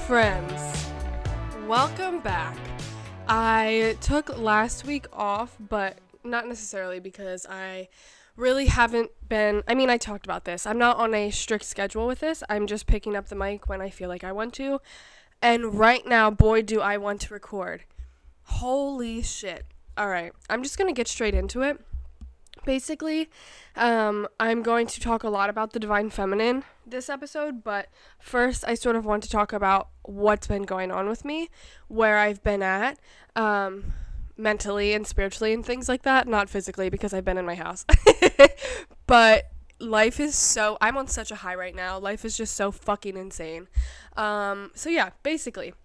friends, welcome back. I took last week off, but not necessarily because I really haven't been, I talked about this. I'm not on a strict schedule with this. I'm just picking up the mic when I feel like I want to. And right now, boy, do I want to record. Holy shit. All right, I'm just going to get straight into it. Basically, I'm going to talk a lot about the Divine Feminine this episode, but first I sort of want to talk about what's been going on with me, where I've been at, mentally and spiritually and things like that, not physically because I've been in my house, but life is I'm on such a high right now. Life is just so fucking insane. So yeah, basically,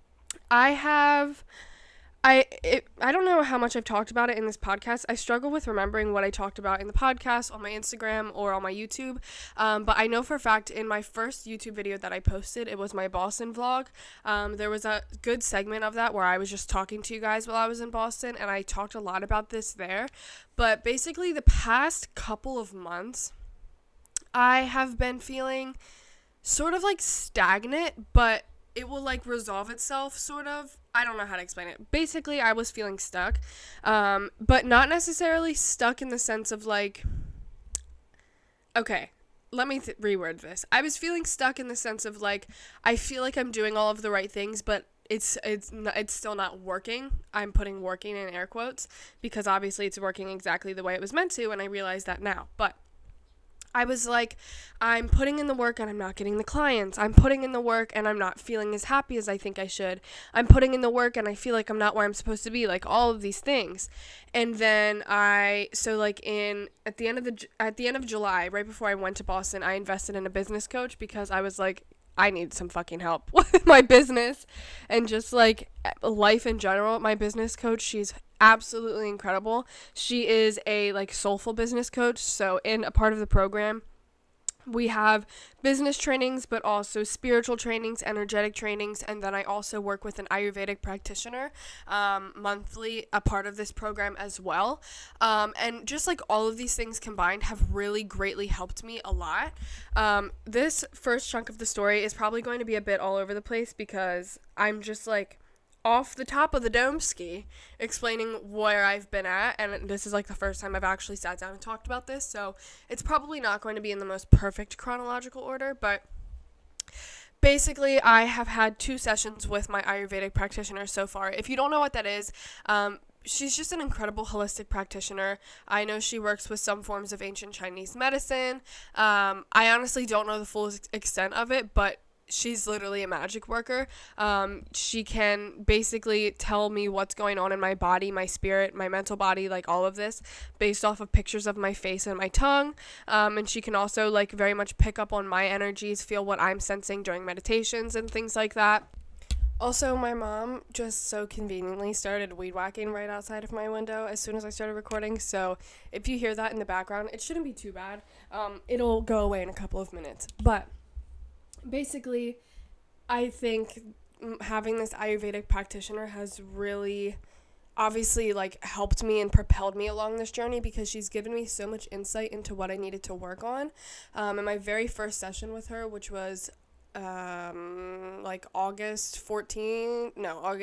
I don't know how much I've talked about it in this podcast. I struggle with remembering what I talked about in the podcast, on my Instagram, or on my YouTube. But I know for a fact in my first YouTube video that I posted, it was my Boston vlog. There was a good segment of that where I was just talking to you guys while I was in Boston, and I talked a lot about this there. But basically the past couple of months, I have been feeling sort of like stagnant, but it will like resolve itself, sort of. I don't know how to explain it. Basically, I was feeling stuck, but not necessarily stuck in the sense of like, okay, let me reword this. I was feeling stuck in the sense of like, I feel like I'm doing all of the right things, but it's still not working. I'm putting working in air quotes because obviously it's working exactly the way it was meant to, and I realize that now, but I was like, I'm putting in the work and I'm not getting the clients. I'm putting in the work and I'm not feeling as happy as I think I should. I'm putting in the work and I feel like I'm not where I'm supposed to be, like all of these things. And then at the end of July, right before I went to Boston, I invested in a business coach because I was like, I need some fucking help with my business and just like life in general. My business coach, she's absolutely incredible. She is a like soulful business coach. So in a part of the program, we have business trainings, but also spiritual trainings, energetic trainings, and then I also work with an Ayurvedic practitioner monthly, a part of this program as well. And just like all of these things combined have really greatly helped me a lot. This first chunk of the story is probably going to be a bit all over the place because I'm just like off the top of the dome ski explaining where I've been at, and this is like the first time I've actually sat down and talked about this, so it's probably not going to be in the most perfect chronological order, but basically I have had 2 sessions with my Ayurvedic practitioner so far. If you don't know what that is, she's just an incredible holistic practitioner. I know she works with some forms of ancient Chinese medicine. I honestly don't know the full extent of it, but she's literally a magic worker. She can basically tell me what's going on in my body, my spirit, my mental body, like all of this based off of pictures of my face and my tongue. And she can also like very much pick up on my energies, feel what I'm sensing during meditations and things like that. Also, my mom just so conveniently started weed whacking right outside of my window as soon as I started recording. So if you hear that in the background, it shouldn't be too bad. It'll go away in a couple of minutes. But basically, I think having this Ayurvedic practitioner has really obviously like helped me and propelled me along this journey because she's given me so much insight into what I needed to work on. In my very first session with her, which was like August 14th,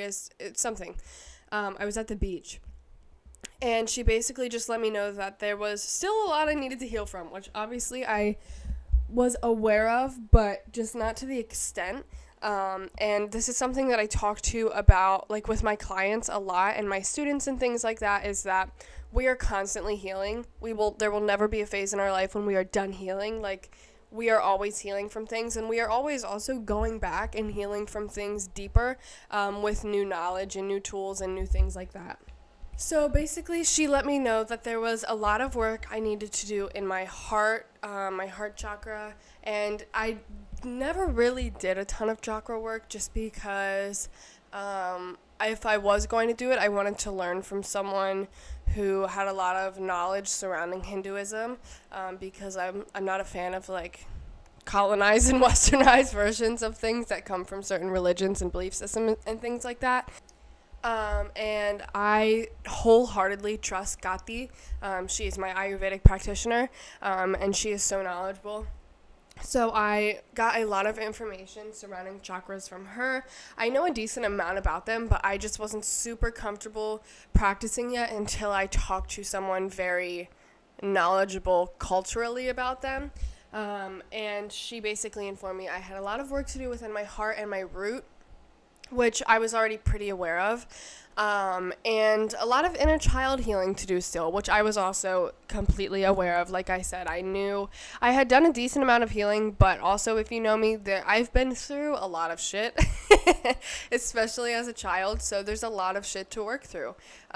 I was at the beach. And she basically just let me know that there was still a lot I needed to heal from, which obviously I was aware of, but just not to the extent. And this is something that I talk to about like with my clients a lot and my students and things like that, is that we are constantly healing. There will never be a phase in our life when we are done healing. Like we are always healing from things, and we are always also going back and healing from things deeper, with new knowledge and new tools and new things like that. So basically, she let me know that there was a lot of work I needed to do in my heart chakra, and I never really did a ton of chakra work just because if I was going to do it, I wanted to learn from someone who had a lot of knowledge surrounding Hinduism, because I'm not a fan of like colonized and westernized versions of things that come from certain religions and belief systems and things like that. And I wholeheartedly trust Gati. She is my Ayurvedic practitioner, and she is so knowledgeable. So I got a lot of information surrounding chakras from her. I know a decent amount about them, but I just wasn't super comfortable practicing yet until I talked to someone very knowledgeable culturally about them. And she basically informed me I had a lot of work to do within my heart and my root, which I was already pretty aware of. And a lot of inner child healing to do still, which I was also completely aware of. Like I said, I knew I had done a decent amount of healing, but also, if you know me, I've been through a lot of shit, especially as a child. So there's a lot of shit to work through.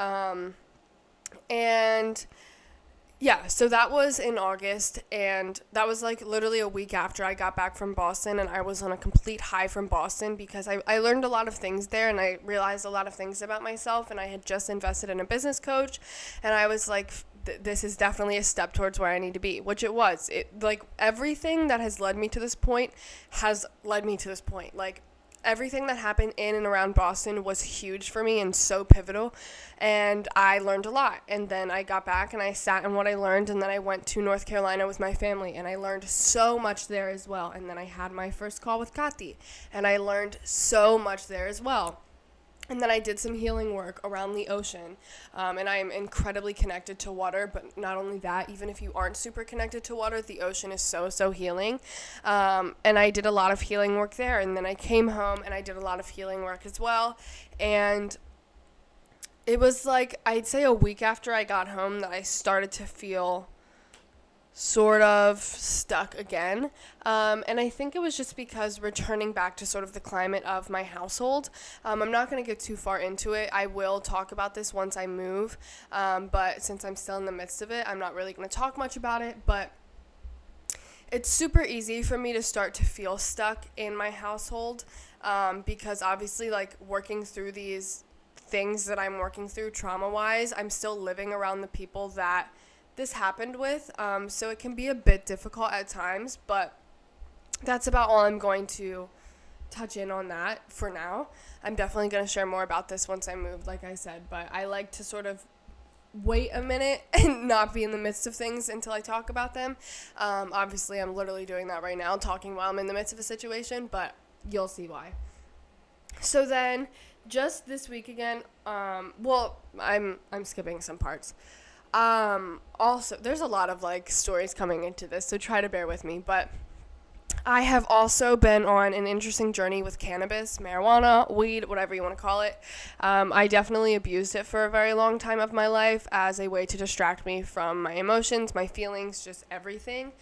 And yeah, so that was in August, and that was like literally a week after I got back from Boston, and I was on a complete high from Boston because I learned a lot of things there, and I realized a lot of things about myself, and I had just invested in a business coach, and I was like, this is definitely a step towards where I need to be, which it was. Like, everything that has led me to this point has led me to this point. Like, everything that happened in and around Boston was huge for me and so pivotal, and I learned a lot. And then I got back and I sat in what I learned, and then I went to North Carolina with my family, and I learned so much there as well. And then I had my first call with Kati, and I learned so much there as well. And then I did some healing work around the ocean, and I am incredibly connected to water. But not only that, even if you aren't super connected to water, the ocean is so healing. And I did a lot of healing work there. And then I came home and I did a lot of healing work as well. And it was like, I'd say a week after I got home that I started to feel sort of stuck again. And I think it was just because returning back to sort of the climate of my household. I'm not going to get too far into it. I will talk about this once I move. But since I'm still in the midst of it, I'm not really going to talk much about it. But it's super easy for me to start to feel stuck in my household, because obviously, like, working through these things that I'm working through trauma-wise, I'm still living around the people that this happened with, so it can be a bit difficult at times, but that's about all I'm going to touch in on that for now. I'm definitely going to share more about this once I move, like I said, but I like to sort of wait a minute and not be in the midst of things until I talk about them. Obviously, I'm literally doing that right now, talking while I'm in the midst of a situation, but you'll see why. So then, just this week again, I'm skipping some parts. Also, there's a lot of, like, stories coming into this, so try to bear with me, but I have also been on an interesting journey with cannabis, marijuana, weed, whatever you want to call it. I definitely abused it for a very long time of my life as a way to distract me from my emotions, my feelings, just everything.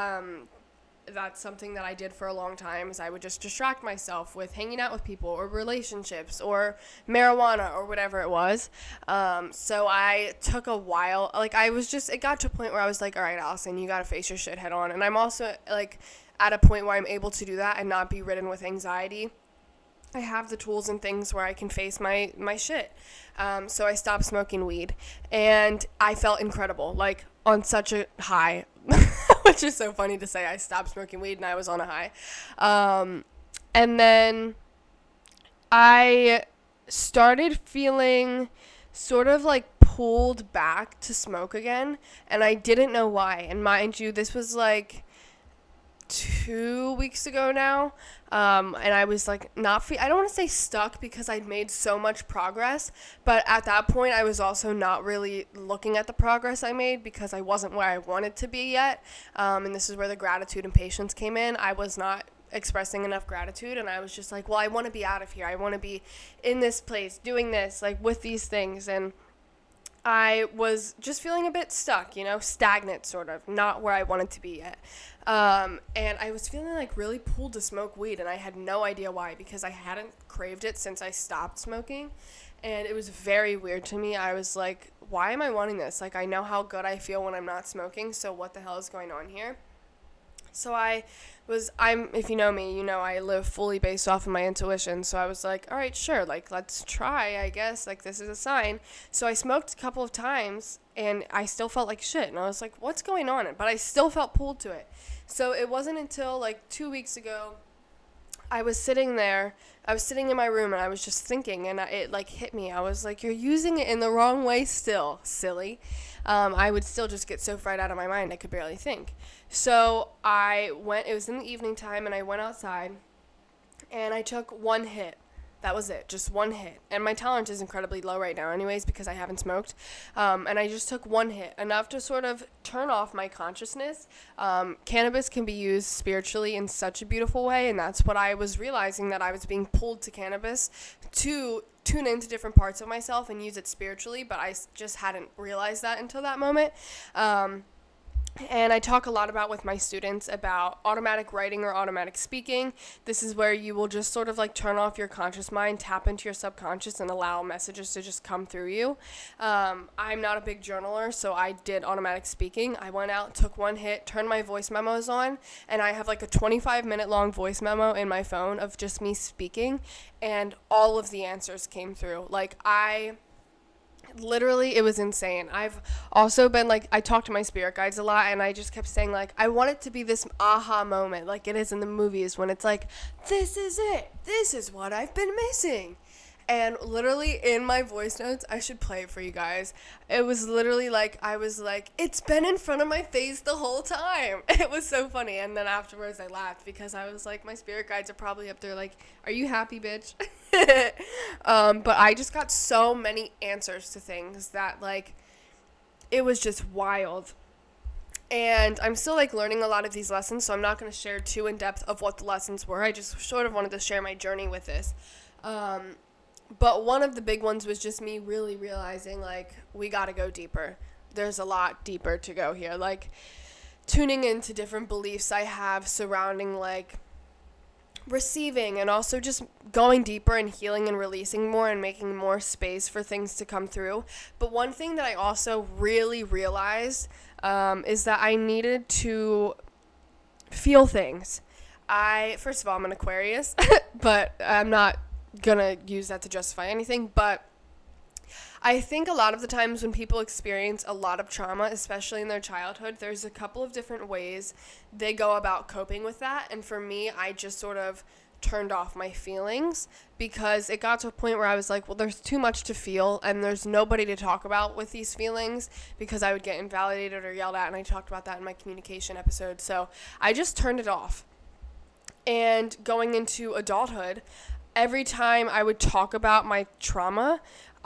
That's something that I did for a long time, is I would just distract myself with hanging out with people or relationships or marijuana or whatever it was. So I took a while, like, it got to a point where I was like, all right, Allison, you got to face your shit head on. And I'm also, like, at a point where I'm able to do that and not be ridden with anxiety. I have the tools and things where I can face my shit. So I stopped smoking weed, and I felt incredible, like, on such a high, which is so funny to say. I stopped smoking weed and I was on a high. And then I started feeling sort of like pulled back to smoke again, and I didn't know why. And mind you, this was like 2 weeks ago now, and I was like I don't want to say stuck because I'd made so much progress, but at that point I was also not really looking at the progress I made because I wasn't where I wanted to be yet, and this is where the gratitude and patience came in. I was not expressing enough gratitude, and I was just like, well, I want to be out of here, I want to be in this place doing this, like, with these things, and I was just feeling a bit stuck, stagnant, sort of, not where I wanted to be yet. And I was feeling like really pulled to smoke weed, and I had no idea why, because I hadn't craved it since I stopped smoking, and it was very weird to me. I was like, why am I wanting this? Like, I know how good I feel when I'm not smoking, so what the hell is going on here? So if you know me, I live fully based off of my intuition. So I was like, all right, sure. Like, let's try, I guess. Like, this is a sign. So I smoked a couple of times, and I still felt like shit. And I was like, what's going on? But I still felt pulled to it. So it wasn't until, like, 2 weeks ago, I was sitting in my room, and I was just thinking, and it, like, hit me. I was like, you're using it in the wrong way still, silly. I would still just get so fried out of my mind I could barely think. So it was in the evening time, and I went outside, and I took one hit. That was it, just one hit. And my tolerance is incredibly low right now anyways because I haven't smoked. And I just took one hit, enough to sort of turn off my consciousness. Cannabis can be used spiritually in such a beautiful way, and that's what I was realizing, that I was being pulled to cannabis to tune into different parts of myself and use it spiritually, but I just hadn't realized that until that moment. And I talk a lot about with my students about automatic writing or automatic speaking. This is where you will just sort of like turn off your conscious mind, tap into your subconscious, and allow messages to just come through you. I'm not a big journaler, so I did automatic speaking. I went out, took one hit, turned my voice memos on, and I have like a 25-minute long voice memo in my phone of just me speaking, and all of the answers came through. Literally, it was insane. I've also been I talk to my spirit guides a lot, and I just kept saying I want it to be this aha moment like it is in the movies when it's like, this is it, this is what I've been missing. And literally in my voice notes, I should play it for you guys. It was literally I was like, it's been in front of my face the whole time. It was so funny. And then afterwards I laughed because I was like, my spirit guides are probably up there are you happy, bitch? But I just got so many answers to things that it was just wild. And I'm still learning a lot of these lessons, so I'm not going to share too in depth of what the lessons were. I just sort of wanted to share my journey with this. But one of the big ones was just me really realizing, we got to go deeper. There's a lot deeper to go here. Tuning into different beliefs I have surrounding, receiving, and also just going deeper and healing and releasing more and making more space for things to come through. But one thing that I also really realized is that I needed to feel things. First of all, I'm an Aquarius, but I'm not gonna use that to justify anything, but I think a lot of the times when people experience a lot of trauma, especially in their childhood, there's a couple of different ways they go about coping with that. And for me, I just sort of turned off my feelings because it got to a point where I was like, well, there's too much to feel and there's nobody to talk about with these feelings because I would get invalidated or yelled at, and I talked about that in my communication episode. So I just turned it off. And going into adulthood, every time I would talk about my trauma,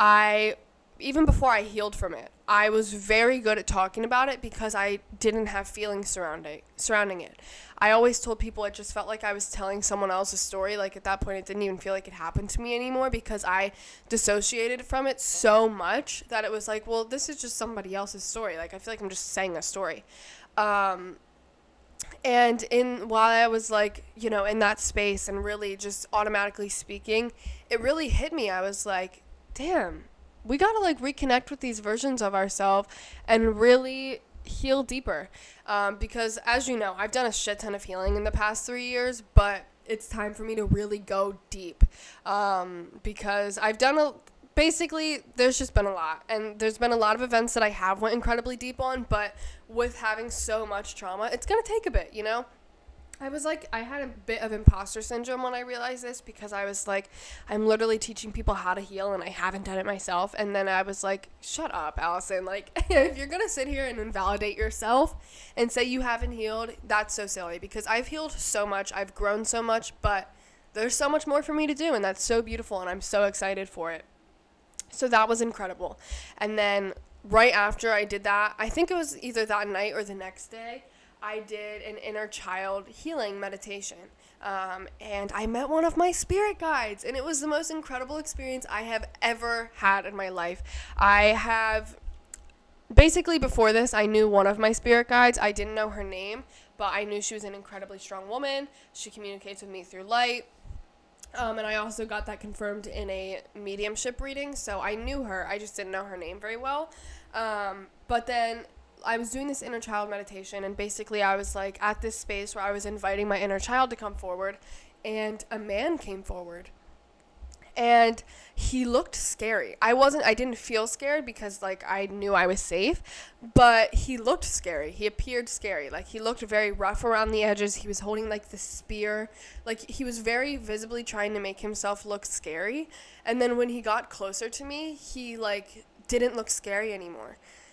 even before I healed from it, I was very good at talking about it because I didn't have feelings surrounding it. I always told people it just felt like I was telling someone else's story. At that point, it didn't even feel like it happened to me anymore because I dissociated from it so much that it was like, well, this is just somebody else's story. I feel like I'm just saying a story. And while I was in that space and really just automatically speaking, it really hit me. I was like, damn, we got to reconnect with these versions of ourselves and really heal deeper. Because as you know, I've done a shit ton of healing in the past 3 years, but it's time for me to really go deep. Because I've done basically, there's just been a lot, and there's been a lot of events that I have went incredibly deep on, but with having so much trauma, it's going to take a bit, I had a bit of imposter syndrome when I realized this because I was I'm literally teaching people how to heal and I haven't done it myself. And then I was like, shut up, Allison. If you're going to sit here and invalidate yourself and say you haven't healed, that's so silly because I've healed so much. I've grown so much, but there's so much more for me to do. And that's so beautiful. And I'm so excited for it. So that was incredible. And then right after I did that, I think it was either that night or the next day, I did an inner child healing meditation. And I met one of my spirit guides, and it was the most incredible experience I have ever had in my life. Basically before this, I knew one of my spirit guides. I didn't know her name, but I knew she was an incredibly strong woman. She communicates with me through light. And I also got that confirmed in a mediumship reading, so I knew her. I just didn't know her name very well. But then I was doing this inner child meditation, and basically I was at this space where I was inviting my inner child to come forward, and a man came forward. And he looked scary. I didn't feel scared because I knew I was safe, but he looked scary. He appeared scary. He looked very rough around the edges. He was holding the spear. He was very visibly trying to make himself look scary. And then when he got closer to me, he didn't look scary anymore.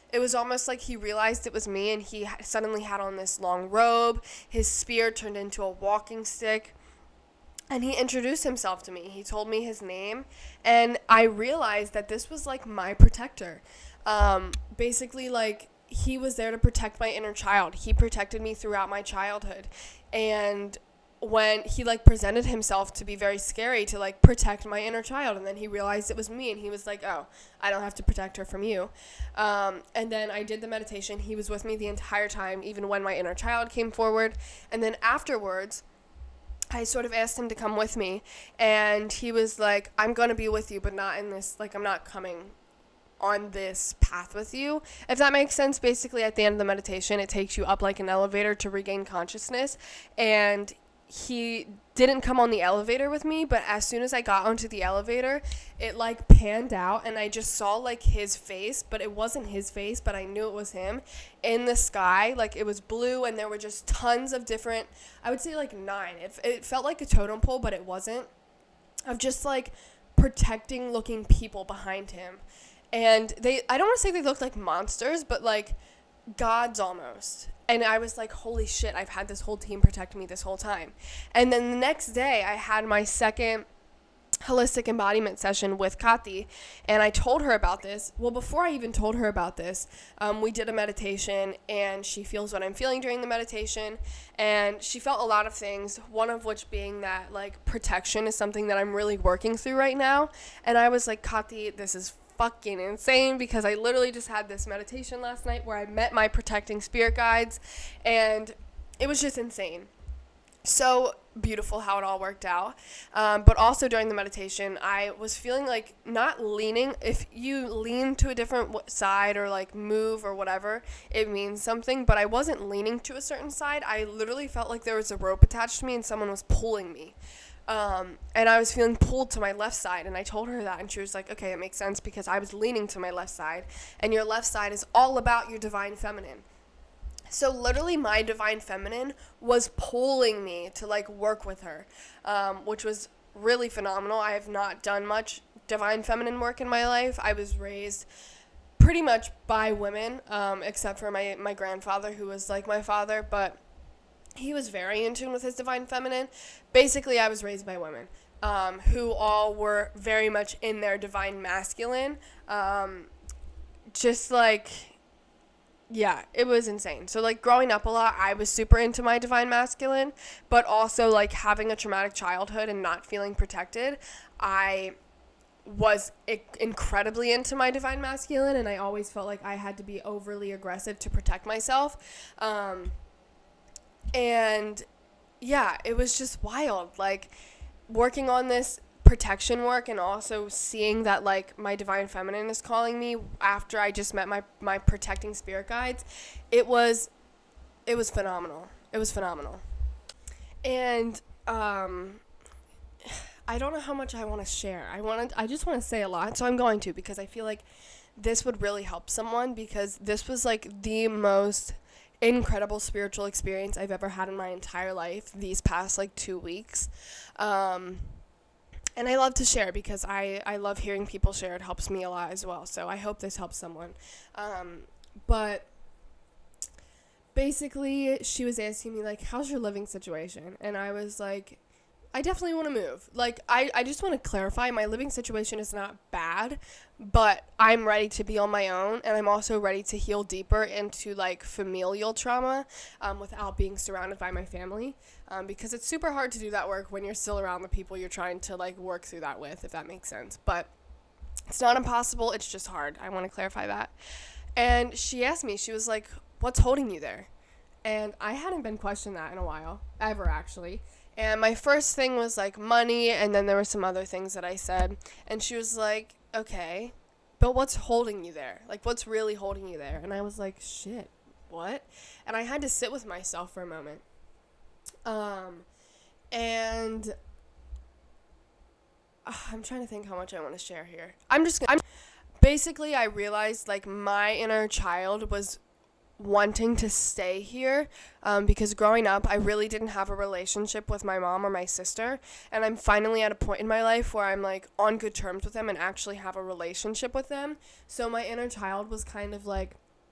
it was almost like he realized it was me, and he suddenly had on this long robe. His spear turned into a walking stick. And he introduced himself to me. He told me his name. And I realized that this was like my protector. Basically, like, he was there to protect my inner child. He protected me throughout my childhood. And when he like presented himself to be very scary to like protect my inner child, and then he realized it was me, and he was like, oh, I don't have to protect her from you. And then I did the meditation. He was with me the entire time, even when my inner child came forward. And then afterwards, I sort of asked him to come with me, and he was like, I'm going to be with you, but not in this, like, I'm not coming on this path with you, if that makes sense. Basically, at the end of the meditation, it takes you up like an elevator to regain consciousness, and he didn't come on the elevator with me, but as soon as I got onto the elevator, it like panned out, and I just saw like his face, but it wasn't his face, but I knew it was him in the sky. Like, it was blue, and there were just tons of different, I would say like 9. It felt like a totem pole, but it wasn't, of just like protecting looking people behind him. And I don't want to say they looked like monsters, but like gods almost. And I was like, holy shit, I've had this whole team protect me this whole time. And then the next day, I had my second holistic embodiment session with Kati, and I told her about this. Well, before I even told her about this, we did a meditation, and she feels what I'm feeling during the meditation, and she felt a lot of things, one of which being that, like, protection is something that I'm really working through right now. And I was like, Kati, this is fucking insane, because I literally just had this meditation last night where I met my protecting spirit guides, and it was just insane. So beautiful how it all worked out. But also during the meditation, I was feeling like not leaning. If you lean to a different side or like move or whatever, it means something. But I wasn't leaning to a certain side. I literally felt like there was a rope attached to me and someone was pulling me. And I was feeling pulled to my left side, and I told her that, and she was like, okay, it makes sense, because I was leaning to my left side, and your left side is all about your divine feminine. So literally my divine feminine was pulling me to like work with her, which was really phenomenal. I have not done much divine feminine work in my life. I was raised pretty much by women, except for my grandfather, who was like my father, but he was very in tune with his divine feminine. Basically, I was raised by women who all were very much in their divine masculine. Just like, yeah, it was insane. So, like, growing up a lot, I was super into my divine masculine, but also, like, having a traumatic childhood and not feeling protected, I was incredibly into my divine masculine, and I always felt like I had to be overly aggressive to protect myself. And yeah, it was just wild, like, working on this protection work and also seeing that, like, my divine feminine is calling me after I just met my protecting spirit guides. It was phenomenal. It was phenomenal. And I don't know how much I want to share. I just want to say a lot, so I'm going to, because I feel like this would really help someone, because this was like the most incredible spiritual experience I've ever had in my entire life these past like 2 weeks. And I love to share, because I love hearing people share. It helps me a lot as well. So I hope this helps someone. But basically, she was asking me, like, how's your living situation? And I was like, I definitely want to move. Like, I just want to clarify, my living situation is not bad, but I'm ready to be on my own, and I'm also ready to heal deeper into, like, familial trauma without being surrounded by my family, because it's super hard to do that work when you're still around the people you're trying to, like, work through that with, if that makes sense. But it's not impossible, it's just hard. I want to clarify that. And she asked me, she was like, what's holding you there? And I hadn't been questioned that in a while, ever, actually. And my first thing was, like, money, and then there were some other things that I said. And she was like, okay, but what's holding you there? Like, what's really holding you there? And I was like, shit, what? And I had to sit with myself for a moment. And I'm trying to think how much I want to share here. Basically, I realized, like, my inner child was wanting to stay here, because growing up I really didn't have a relationship with my mom or my sister, and I'm finally at a point in my life where I'm like on good terms with them and actually have a relationship with them. So my inner child was kind of like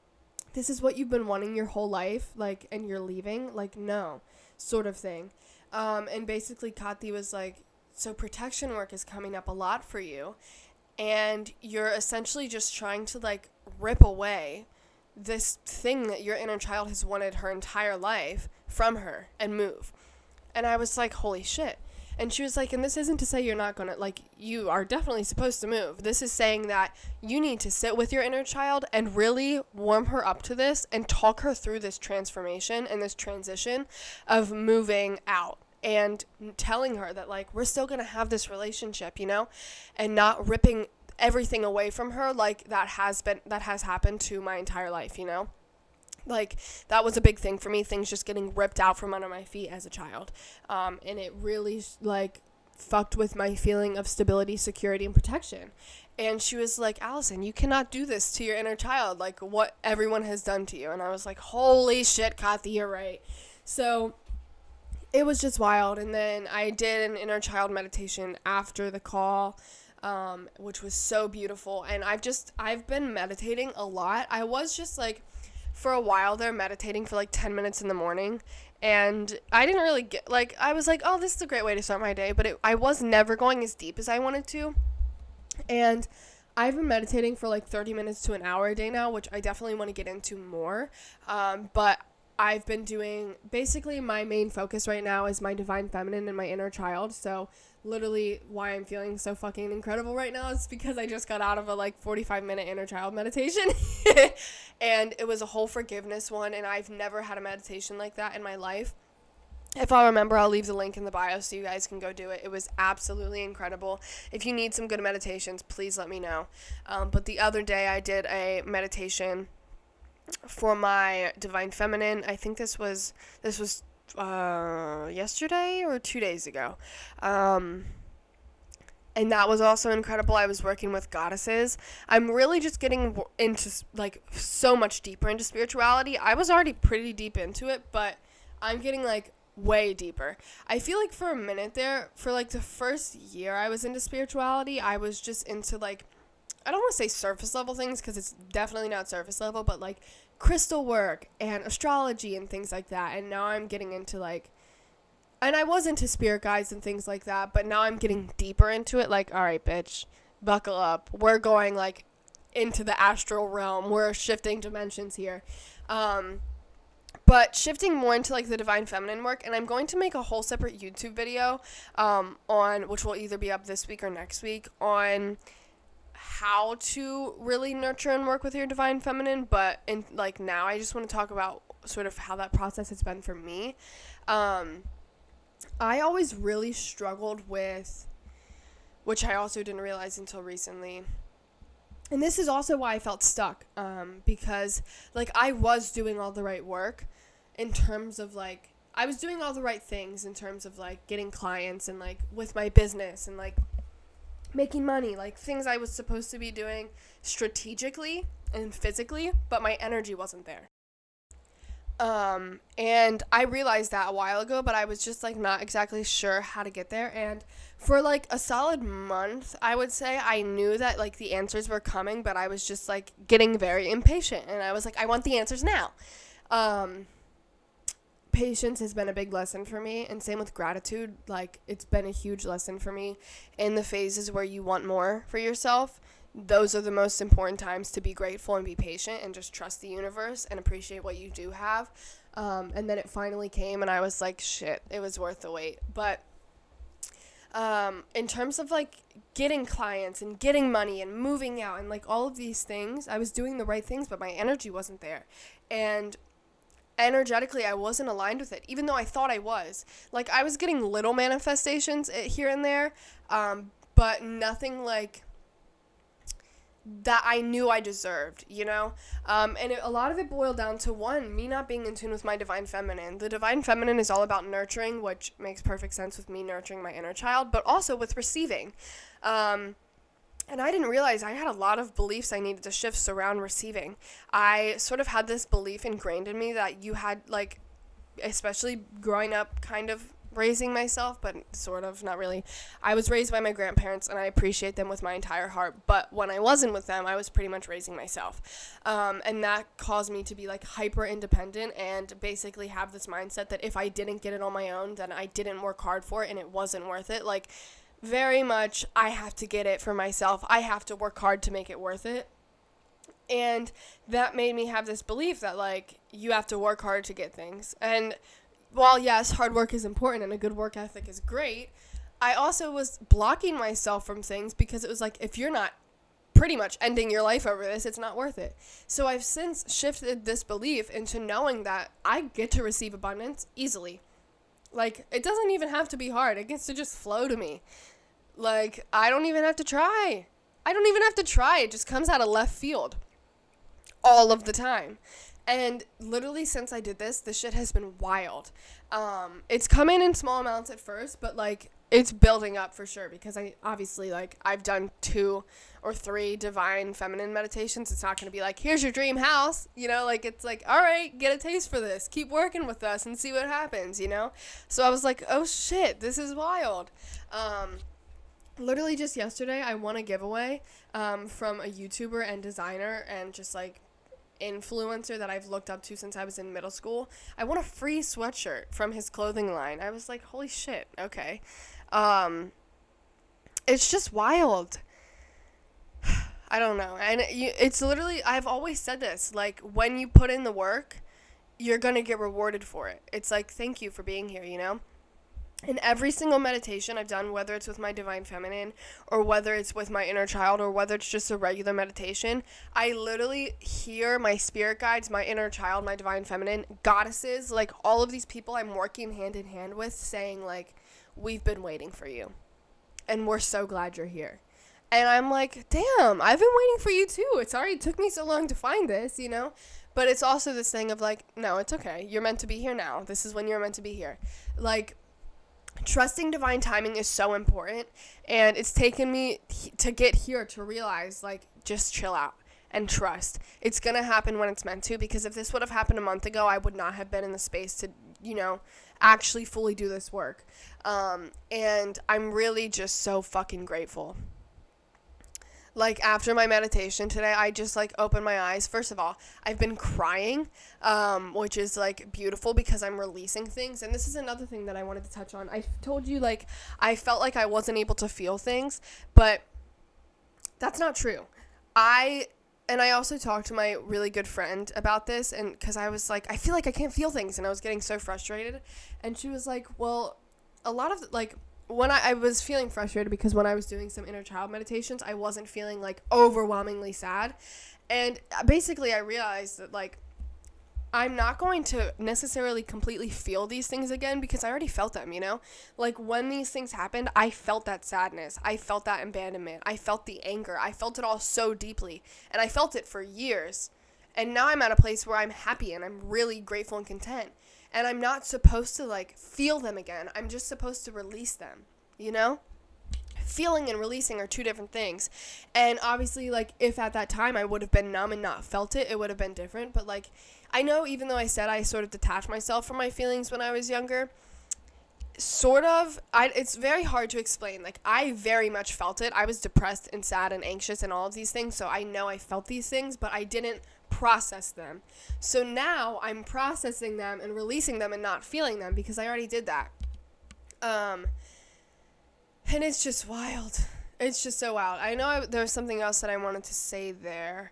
this is what you've been wanting your whole life, like, and you're leaving, like, no, sort of thing. And basically Kathy was like, so protection work is coming up a lot for you, and you're essentially just trying to, like, rip away this thing that your inner child has wanted her entire life from her and move. And I was like, holy shit. And she was like, and this isn't to say you're not gonna, like, you are definitely supposed to move. This is saying that you need to sit with your inner child and really warm her up to this and talk her through this transformation and this transition of moving out, and telling her that, like, we're still gonna have this relationship, you know, and not ripping everything away from her like that has happened to my entire life, you know. Like, that was a big thing for me, things just getting ripped out from under my feet as a child, and it really, like, fucked with my feeling of stability, security, and protection. And she was like, Allison, you cannot do this to your inner child, like what everyone has done to you. And I was like, holy shit, Kathy, you're right. So it was just wild. And then I did an inner child meditation after the call, which was so beautiful. And I've been meditating a lot. I was just, like, for a while there, meditating for, like, 10 minutes in the morning. And I didn't really get, like, I was like, oh, this is a great way to start my day. But I was never going as deep as I wanted to. And I've been meditating for, like, 30 minutes to an hour a day now, which I definitely want to get into more. But I've been doing, basically my main focus right now is my divine feminine and my inner child. So literally why I'm feeling so fucking incredible right now is because I just got out of a, like, 45-minute inner child meditation. And it was a whole forgiveness one, and I've never had a meditation like that in my life. If I remember, I'll leave the link in the bio so you guys can go do it. It was absolutely incredible. If you need some good meditations, please let me know. But the other day I did a meditation for my divine feminine. I think this was yesterday or 2 days ago. And that was also incredible. I was working with goddesses. I'm really just getting into, like, so much deeper into spirituality. I was already pretty deep into it, but I'm getting, like, way deeper. I feel like for a minute there, for, like, the first year I was into spirituality, I was just into, like, I don't want to say surface level things because it's definitely not surface level, but, like, crystal work and astrology and things like that. And now I'm getting into, like, and I was into spirit guides and things like that, but now I'm getting deeper into it. Like, all right, bitch, buckle up. We're going, like, into the astral realm. We're shifting dimensions here. But shifting more into, like, the divine feminine work, and I'm going to make a whole separate YouTube video on, which will either be up this week or next week, on how to really nurture and work with your divine feminine. But now I just want to talk about sort of how that process has been for me. I always really struggled with, which I also didn't realize until recently, and this is also why I felt stuck, because, like, I was doing all the right work in terms of, like, I was doing all the right things in terms of, like, getting clients and, like, with my business and, like, making money, like, things I was supposed to be doing strategically and physically, but my energy wasn't there. And I realized that a while ago, but I was just, like, not exactly sure how to get there. And for, like, a solid month, I would say, I knew that, like, the answers were coming, but I was just, like, getting very impatient. And I was like, I want the answers now. Patience has been a big lesson for me, and same with gratitude. Like, it's been a huge lesson for me in the phases where you want more for yourself. Those are the most important times to be grateful and be patient and just trust the universe and appreciate what you do have. And then it finally came, and I was like, shit, it was worth the wait. But in terms of, like, getting clients and getting money and moving out and, like, all of these things, I was doing the right things, but my energy wasn't there. And energetically, I wasn't aligned with it, even though I thought I was. Like, I was getting little manifestations here and there, but nothing, like, that I knew I deserved, you know? And a lot of it boiled down to, one, me not being in tune with my divine feminine. The divine feminine is all about nurturing, which makes perfect sense with me nurturing my inner child, but also with receiving. And I didn't realize I had a lot of beliefs I needed to shift around receiving. I sort of had this belief ingrained in me that you had, like, especially growing up kind of raising myself, but sort of, not really. I was raised by my grandparents, and I appreciate them with my entire heart, but when I wasn't with them, I was pretty much raising myself, and that caused me to be, like, hyper independent, and basically have this mindset that if I didn't get it on my own, then I didn't work hard for it, and it wasn't worth it. Like, very much, I have to get it for myself. I have to work hard to make it worth it. And that made me have this belief that, like, you have to work hard to get things. And while, yes, hard work is important and a good work ethic is great, I also was blocking myself from things because it was like, if you're not pretty much ending your life over this, it's not worth it. So I've since shifted this belief into knowing that I get to receive abundance easily. Like, it doesn't even have to be hard. It gets to just flow to me. Like, I don't even have to try. It just comes out of left field all of the time. And literally since I did this shit has been wild. It's coming in small amounts at first, but, like, it's building up for sure because I've done 2 or 3 divine feminine meditations. It's not going to be like, here's your dream house, like, it's like, all right, get a taste for this, keep working with us and see what happens, So I was like, oh shit, this is wild. Literally just yesterday, I won a giveaway, from a YouTuber and designer and just, like, influencer that I've looked up to since I was in middle school. I won a free sweatshirt from his clothing line. I was like, holy shit, okay. It's just wild. I don't know. And it's literally, I've always said this, like, when you put in the work, you're gonna get rewarded for it. It's like, thank you for being here, In every single meditation I've done, whether it's with my divine feminine or whether it's with my inner child or whether it's just a regular meditation, I literally hear my spirit guides, my inner child, my divine feminine, goddesses, like, all of these people I'm working hand in hand with saying, like, we've been waiting for you and we're so glad you're here. And I'm like, damn, I've been waiting for you too. It's already took me so long to find this, But it's also this thing of, like, no, it's okay. You're meant to be here now. This is when you're meant to be here. Like, trusting divine timing is so important, and it's taken me to get here to realize, like, just chill out and trust. It's gonna happen when it's meant to, because if this would have happened a month ago, I would not have been in the space to, actually fully do this work. And I'm really just so fucking grateful. Like, after my meditation today, I just, like, opened my eyes. First of all, I've been crying, which is, like, beautiful because I'm releasing things. And this is another thing that I wanted to touch on. I told you, like, I felt like I wasn't able to feel things, but that's not true. I also talked to my really good friend about this, and because I was like, I feel like I can't feel things, and I was getting so frustrated. And she was like, well, a lot of, like, when I was feeling frustrated because when I was doing some inner child meditations, I wasn't feeling, like, overwhelmingly sad. And basically I realized that, like, I'm not going to necessarily completely feel these things again because I already felt them, Like, when these things happened, I felt that sadness. I felt that abandonment. I felt the anger. I felt it all so deeply. And I felt it for years. And now I'm at a place where I'm happy and I'm really grateful and content. And I'm not supposed to, like, feel them again. I'm just supposed to release them, Feeling and releasing are 2 different things. And obviously, like, if at that time I would have been numb and not felt it, it would have been different. But, like, I know even though I said I sort of detached myself from my feelings when I was younger, it's very hard to explain. Like, I very much felt it. I was depressed and sad and anxious and all of these things. So I know I felt these things, but I didn't process them. So now I'm processing them and releasing them and not feeling them because I already did that. And it's just wild. It's just so wild. I know there was something else that I wanted to say there.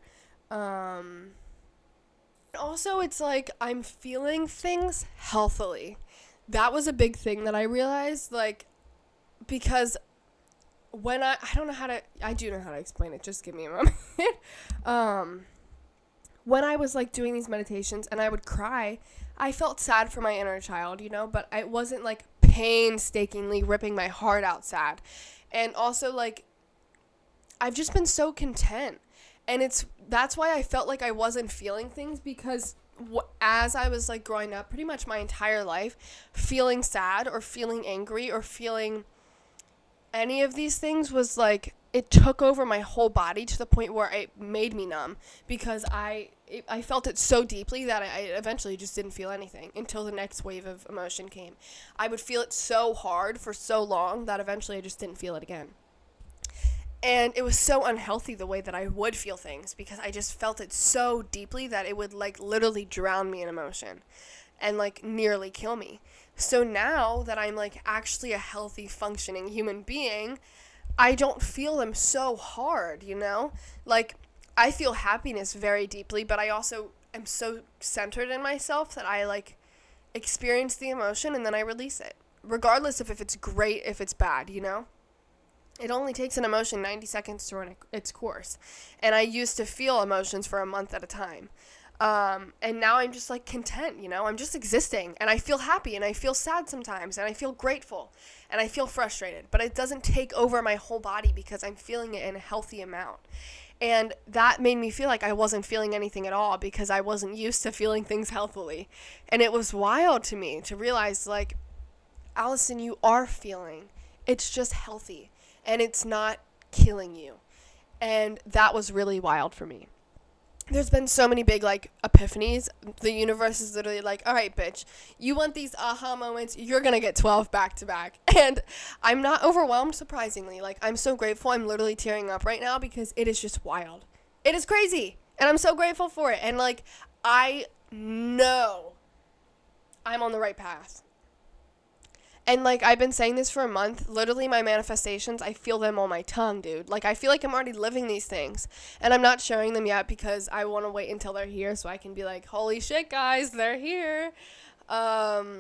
Also, it's like I'm feeling things healthily. That was a big thing that I realized, like, because when I do know how to explain it. Just give me a moment. When I was, like, doing these meditations and I would cry, I felt sad for my inner child, but I wasn't, like, painstakingly ripping my heart out sad. And also, like, I've just been so content. And that's why I felt like I wasn't feeling things, because as I was, like, growing up, pretty much my entire life, feeling sad or feeling angry or feeling any of these things was, like, it took over my whole body to the point where it made me numb because I felt it so deeply that I eventually just didn't feel anything until the next wave of emotion came. I would feel it so hard for so long that eventually I just didn't feel it again. And it was so unhealthy the way that I would feel things because I just felt it so deeply that it would like literally drown me in emotion and like nearly kill me. So now that I'm like actually a healthy functioning human being, I don't feel them so hard, you know? Like, I feel happiness very deeply, but I also am so centered in myself that I, like, experience the emotion and then I release it. Regardless of if it's great, if it's bad, you know? It only takes an emotion 90 seconds to run its course. And I used to feel emotions for a month at a time. And now I'm just like content, you know, I'm just existing and I feel happy and I feel sad sometimes and I feel grateful and I feel frustrated, but it doesn't take over my whole body because I'm feeling it in a healthy amount. And that made me feel like I wasn't feeling anything at all because I wasn't used to feeling things healthily. And it was wild to me to realize like, Allison, you are feeling, it's just healthy and it's not killing you. And that was really wild for me. There's been so many big, like, epiphanies. The universe is literally like, all right, bitch, you want these aha moments, you're going to get 12 back to back. And I'm not overwhelmed, surprisingly. Like, I'm so grateful. I'm literally tearing up right now because it is just wild. It is crazy. And I'm so grateful for it. And, like, I know I'm on the right path. And, like, I've been saying this for a month. Literally, my manifestations, I feel them on my tongue, dude. Like, I feel like I'm already living these things. And I'm not sharing them yet because I want to wait until they're here so I can be like, holy shit, guys, they're here. But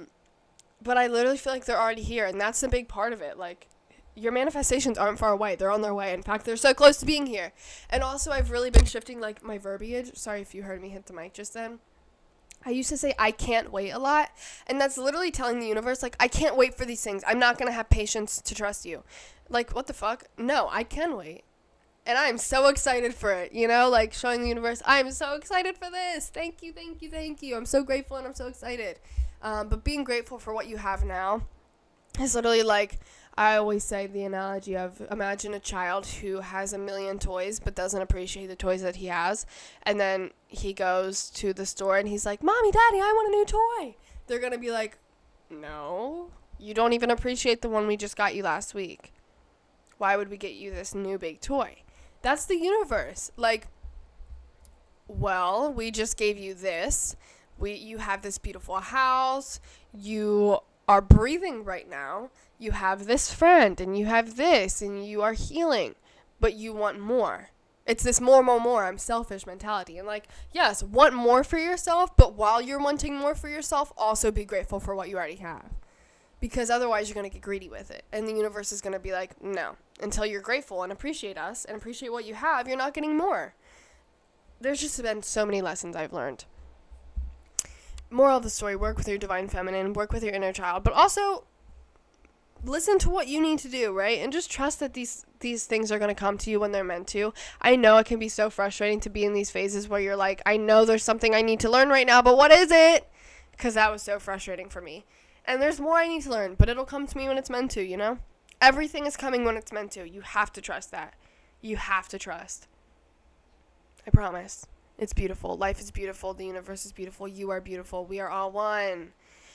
I literally feel like they're already here. And that's the big part of it. Like, your manifestations aren't far away. They're on their way. In fact, they're so close to being here. And also, I've really been shifting, like, my verbiage. Sorry if you heard me hit the mic just then. I used to say I can't wait a lot, and that's literally telling the universe, like, I can't wait for these things. I'm not going to have patience to trust you. Like, what the fuck? No, I can wait. And I'm so excited for it, you know, like showing the universe, I'm so excited for this. Thank you, thank you, thank you. I'm so grateful and I'm so excited. But being grateful for what you have now is literally like, I always say the analogy of imagine a child who has a million toys but doesn't appreciate the toys that he has. And then he goes to the store and he's like, Mommy, Daddy, I want a new toy. They're going to be like, no, you don't even appreciate the one we just got you last week. Why would we get you this new big toy? That's the universe. Like, well, we just gave you this. You have this beautiful house. You are breathing right now. You have this friend and you have this and you are healing, but you want more. It's this more, I'm selfish mentality. And like, yes, want more for yourself, but while you're wanting more for yourself, also be grateful for what you already have. Because otherwise you're going to get greedy with it. And the universe is going to be like, no, until you're grateful and appreciate us and appreciate what you have, you're not getting more. There's just been so many lessons I've learned. Moral of the story, work with your divine feminine, work with your inner child, but also listen to what you need to do, right? And just trust that these things are going to come to you when they're meant to. I know it can be so frustrating to be in these phases where you're like, I know there's something I need to learn right now, but what is it? Because that was so frustrating for me. And there's more I need to learn, but it'll come to me when it's meant to, you know? Everything is coming when it's meant to. You have to trust that. You have to trust. I promise. It's beautiful. Life is beautiful. The universe is beautiful. You are beautiful. We are all one.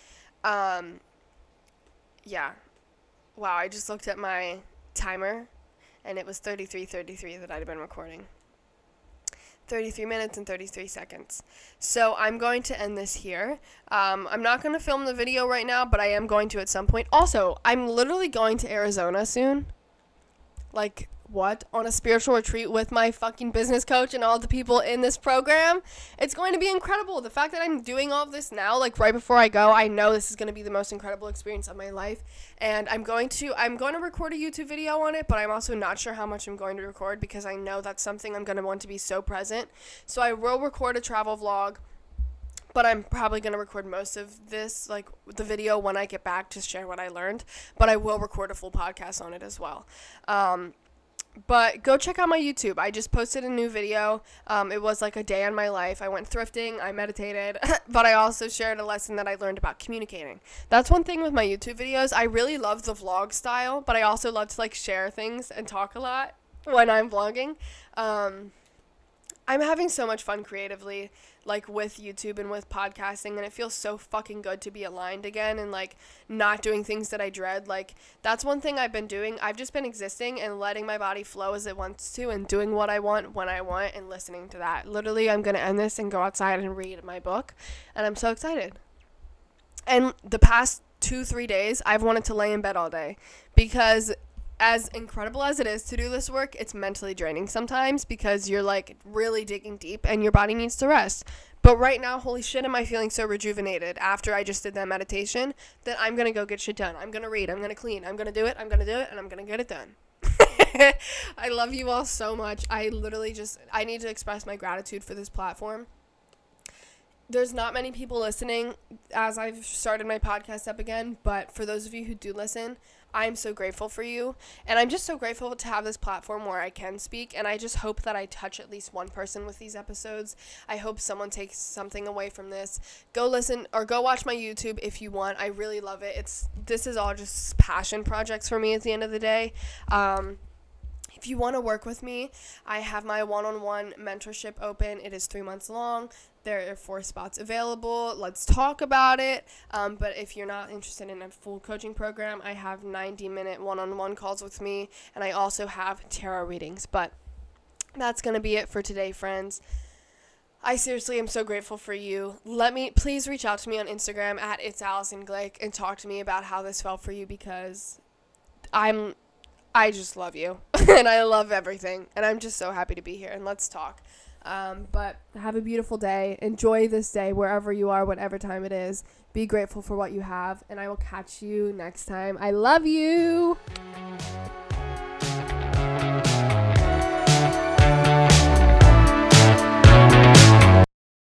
Yeah. Wow, I just looked at my timer, and it was 33:33 that I'd been recording. 33 minutes and 33 seconds. So I'm going to end this here. I'm not going to film the video right now, but I am going to at some point. Also, I'm literally going to Arizona soon. Like, what? On a spiritual retreat with my fucking business coach and all the people in this program. It's going to be incredible. The fact that I'm doing all of this now, like right before I go, I know this is going to be the most incredible experience of my life. And I'm going to record a YouTube video on it, but I'm also not sure how much I'm going to record because I know that's something I'm going to want to be so present. So I will record a travel vlog, but I'm probably going to record most of this, like the video when I get back to share what I learned. But I will record a full podcast on it as well. But go check out my YouTube. I just posted a new video. It was like a day in my life. I went thrifting, I meditated, but I also shared a lesson that I learned about communicating. That's one thing with my YouTube videos. I really love the vlog style, but I also love to like share things and talk a lot. when I'm vlogging. I'm having so much fun creatively, like with YouTube and with podcasting, and it feels so fucking good to be aligned again and like not doing things that I dread. Like that's one thing I've been doing. I've just been existing and letting my body flow as it wants to and doing what I want when I want and listening to that. Literally, I'm going to end this and go outside and read my book, and I'm so excited. And the past 2-3 days, I've wanted to lay in bed all day because as incredible as it is to do this work, it's mentally draining sometimes because you're like really digging deep and your body needs to rest. But right now, holy shit, am I feeling so rejuvenated after I just did that meditation that I'm going to go get shit done. I'm going to read. I'm going to clean. I'm going to do it. I'm going to do it. And I'm going to get it done. I love you all so much. I need to express my gratitude for this platform. There's not many people listening as I've started my podcast up again, but for those of you who do listen, I'm so grateful for you, and I'm just so grateful to have this platform where I can speak, and I just hope that I touch at least one person with these episodes. I hope someone takes something away from this. Go listen or go watch my YouTube if you want. I really love it. This is all just passion projects for me at the end of the day. If you want to work with me, I have my one-on-one mentorship open. It is 3 months long. There are 4 spots available. Let's talk about it. But if you're not interested in a full coaching program, I have 90-minute one-on-one calls with me, and I also have tarot readings. But that's going to be it for today, friends. I seriously am so grateful for you. Please reach out to me on Instagram at It's Allison Glick and talk to me about how this felt for you, because I just love you and I love everything, and I'm just so happy to be here, and let's talk. But have a beautiful day. Enjoy this day wherever you are, whatever time it is. Be grateful for what you have, and I will catch you next time. I love you.